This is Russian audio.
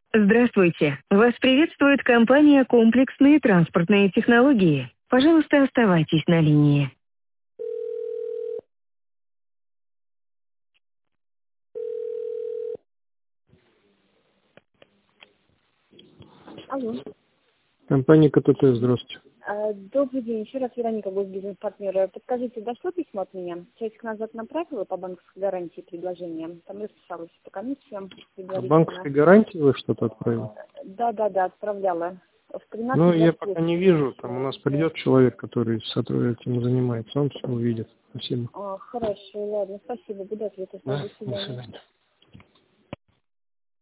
Здравствуйте. Вас приветствует компания «Комплексные транспортные технологии». Пожалуйста, оставайтесь на линии. Алло. Компания КТТ, здравствуйте. Добрый день. Еще раз Вероника, бизнес-партнер. Подскажите, дошло письмо от меня? Часик назад направила по банковской гарантии предложение. Там расписалась по комиссиям. По банковской гарантии вы что-то отправили? Да, отправляла. В 13:28. Ну, я пока не вижу. Там у нас придет человек, который этим занимается. Он все увидит. Спасибо. Хорошо, ладно, спасибо. Буду ответить. Да? До До свидания. свидания.